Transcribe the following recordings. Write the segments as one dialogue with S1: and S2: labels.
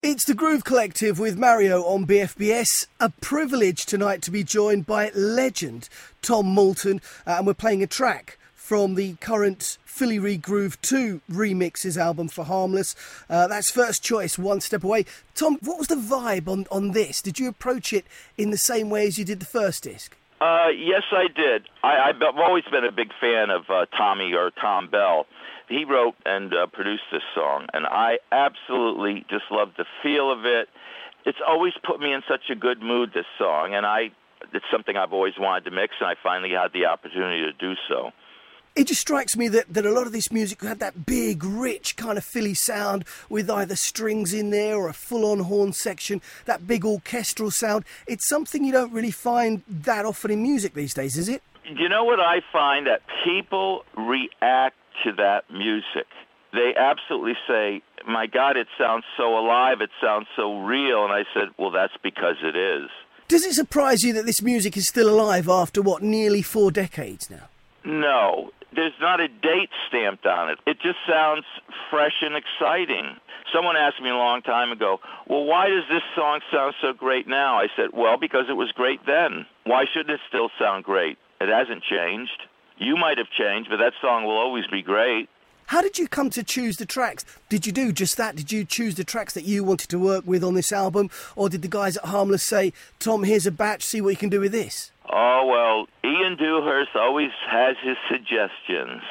S1: It's the Groove Collective with Mario on BFBS. A privilege tonight to be joined by legend Tom Moulton, and we're playing a track from the current Philly Regroove 2 remixes album for Harmless. That's first choice, One Step Away. Tom, what was the vibe on this? Did you approach it in the same way as you did the first disc?
S2: Yes, I did. I've always been a big fan of Tom Bell. He wrote and produced this song, and I absolutely just love the feel of it. It's always put me in such a good mood, this song, and it's something I've always wanted to mix, and I finally had the opportunity to do so.
S1: It just strikes me that a lot of this music had that big, rich kind of Philly sound with either strings in there or a full-on horn section, that big orchestral sound. It's something you don't really find that often in music these days, is it?
S2: You know what I find? That people react to that music. They absolutely say, my God, it sounds so alive, it sounds so real. And I said, well, that's because it is.
S1: Does it surprise you that this music is still alive after, nearly 4 decades now?
S2: No. There's not a date stamped on it. It just sounds fresh and exciting. Someone asked me a long time ago, well, why does this song sound so great now? I said, well, because it was great then. Why shouldn't it still sound great? It hasn't changed. You might have changed, but that song will always be great.
S1: How did you come to choose the tracks? Did you do just that? Did you choose the tracks that you wanted to work with on this album? Or did the guys at Harmless say, Tom, here's a batch, see what you can do with this?
S2: Oh, well, Ian Dewhurst always has his suggestions.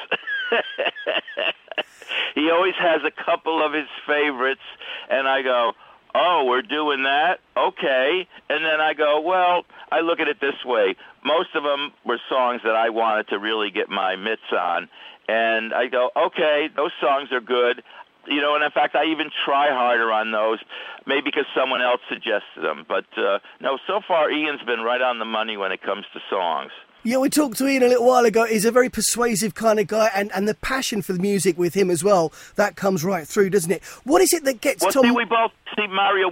S2: He always has a couple of his favorites, and I go, oh, we're doing that? Okay. And then I go, well, I look at it this way. Most of them were songs that I wanted to really get my mitts on. And I go, okay, those songs are good. You know, and in fact, I even try harder on those, maybe because someone else suggested them. But no, so far, Ian's been right on the money when it comes to songs.
S1: Yeah, we talked to Ian a little while ago. He's a very persuasive kind of guy, and the passion for the music with him as well, that comes right through, doesn't it? What is it that gets Tom...
S2: Mario,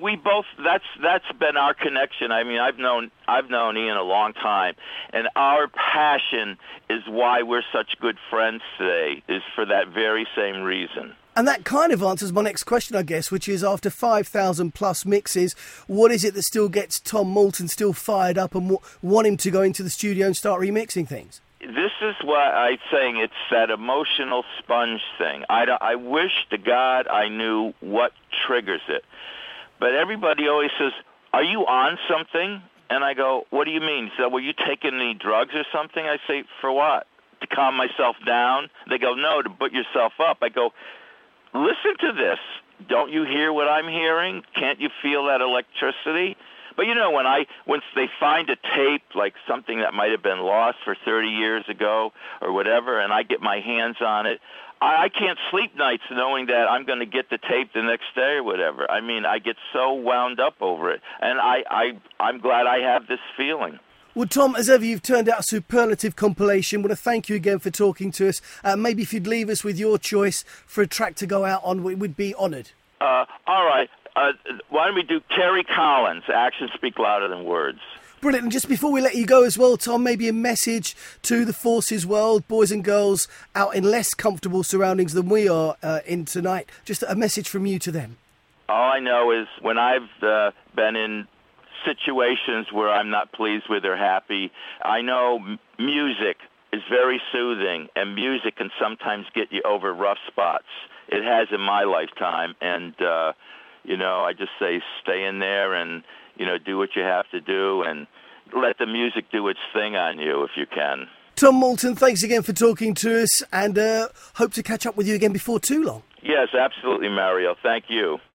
S2: that's been our connection. I mean, I've known Ian a long time, and our passion is why we're such good friends today, is for that very same reason.
S1: And that kind of answers my next question, I guess, which is after 5,000 plus mixes, what is it that still gets Tom Moulton still fired up and want him to go into the studio and start remixing things?
S2: This is why I'm saying it's that emotional sponge thing. I wish to God I knew what triggers it. But everybody always says, are you on something? And I go, what do you mean? So, were you taking any drugs or something? I say, for what? To calm myself down? They go, no, to put yourself up. I go, listen to this. Don't you hear what I'm hearing? Can't you feel that electricity? But you know, once they find a tape, like something that might have been lost for 30 years ago or whatever, and I get my hands on it, I can't sleep nights knowing that I'm going to get the tape the next day or whatever. I mean, I get so wound up over it, and I'm glad I have this feeling.
S1: Well, Tom, as ever, you've turned out a superlative compilation. I want to thank you again for talking to us. Maybe if you'd leave us with your choice for a track to go out on, we would be honoured.
S2: All right. Why don't we do Terry Collins, Actions Speak Louder Than Words.
S1: Brilliant. And just before we let you go as well, Tom, maybe a message to the Forces world, boys and girls out in less comfortable surroundings than we are in tonight. Just a message from you to them.
S2: All I know is when I've been in situations where I'm not pleased with or happy, I know music is very soothing, and music can sometimes get you over rough spots. It has in my lifetime, and I just say stay in there and do what you have to do and let the music do its thing on you if you can.
S1: Tom Moulton, thanks again for talking to us, and hope to catch up with you again before too long.
S2: Yes, absolutely, Mario. Thank you.